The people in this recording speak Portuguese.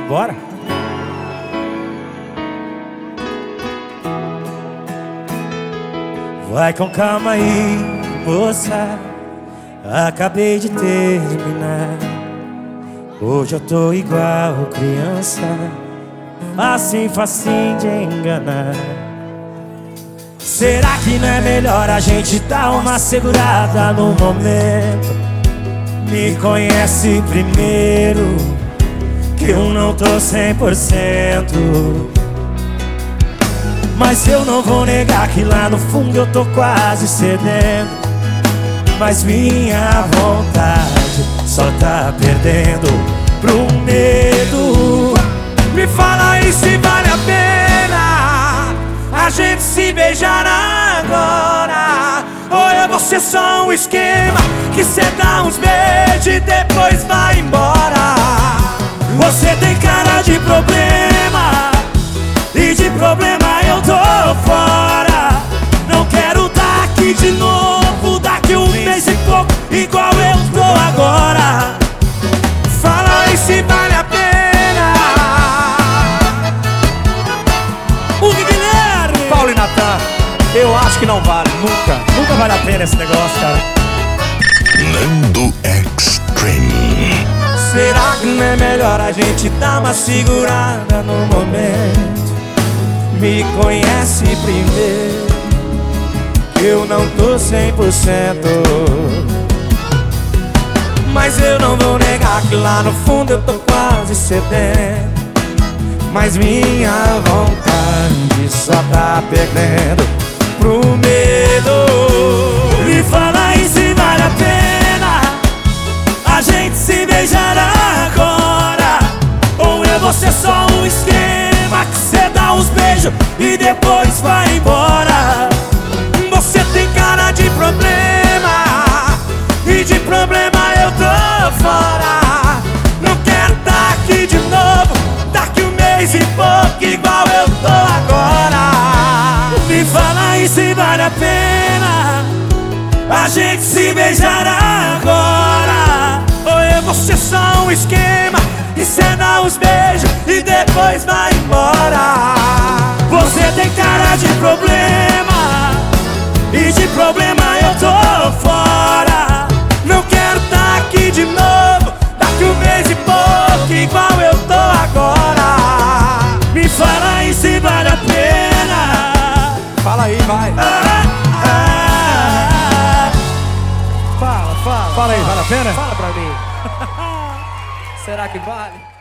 Bora? Vai com calma aí, moça. Acabei de terminar. Hoje eu tô igual criança, assim facinho de enganar. Será que não é melhor a gente dar uma segurada no momento? Me conhece primeiro, que eu não tô 100%. Mas eu não vou negar que lá no fundo eu tô quase cedendo. Mas minha vontade só tá perdendo pro medo. Me fala aí se vale a pena a gente se beijar agora, ou é você só um esquema que cê dá uns beijos e depois vai embora. Você tem cara de problema, e de problema eu tô fora. Não quero tá aqui de novo daqui um mês e pouco, igual eu tô agora. Fala aí se vale a pena. O Guilherme, Paulo e Natan, eu acho que não vale, nunca vale a pena esse negócio, cara. Nando Extreme. Será que não é melhor a gente dar uma segurada no momento? Me conhece primeiro, que eu não tô 100%. Mas eu não vou negar que lá no fundo eu tô quase cedendo. Mas minha vontade só tá perdendo pro medo. Me fala aí se vale a pena a gente se beijar agora, ou é você só um esquema que cê dá uns beijos e depois vai embora. Você tem cara de problema, e de problema eu tô fora. Não quero tá aqui de novo daqui um mês e pouco, igual eu tô agora. Me fala aí se vale a pena a gente se beijar agora, ou é você só um esquema e cê dá uns beijos e depois vai embora. Você tem cara de problema, e de problema eu tô fora. Não quero tá aqui de novo daqui um mês e pouco, igual eu tô agora. Me fala aí se vale a pena. Fala aí, vai. Fala Fala aí, vale a pena? Fala pra mim. Será que vale?